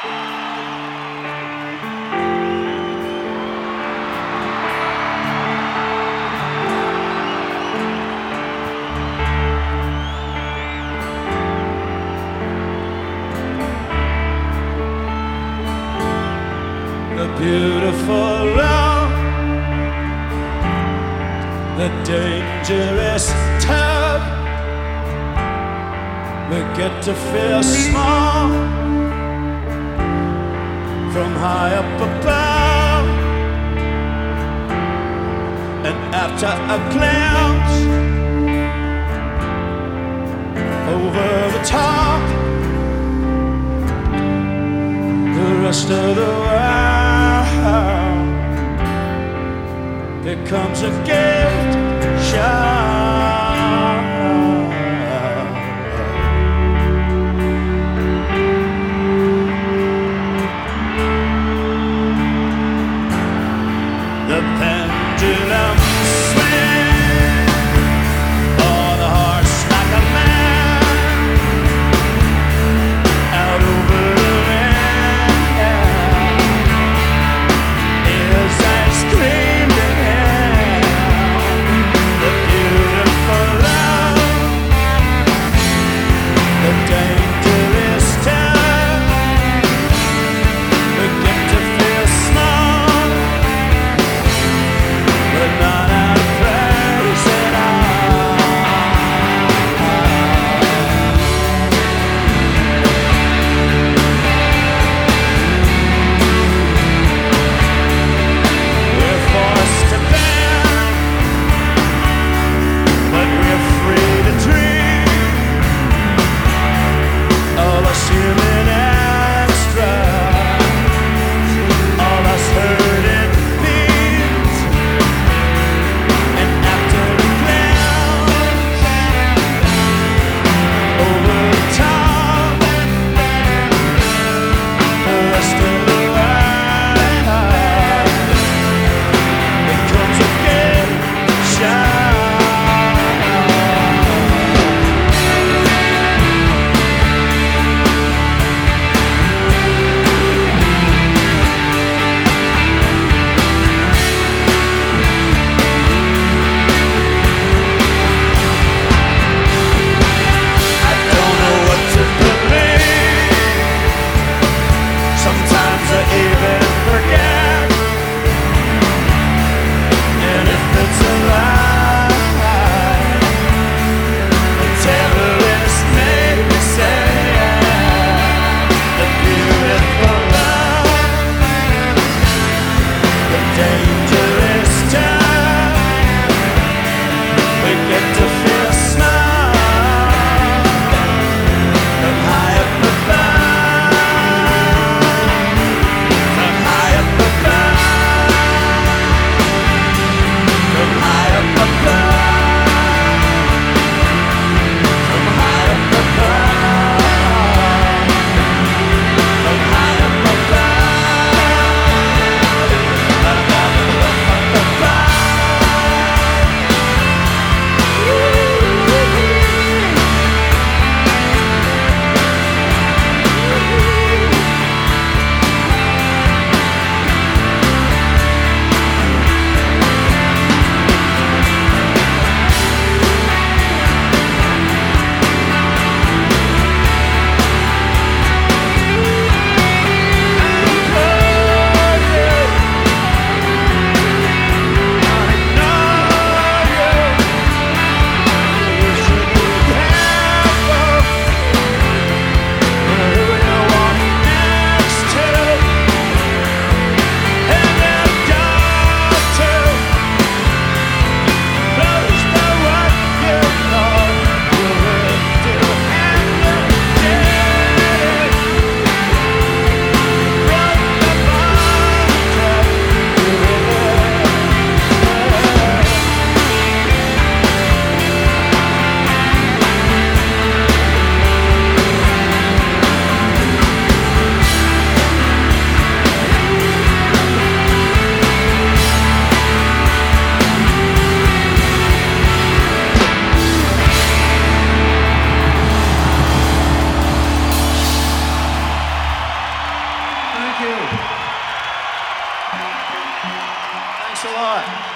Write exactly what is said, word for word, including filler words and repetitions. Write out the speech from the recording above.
The beautiful love, the dangerous tug. We get to feel small from high up above, and after a glance over the top, the rest of the world becomes a gift shop. The pendulum swings on the horse like a man out over the land. His eyes screaming, the beauty you. Thanks a lot.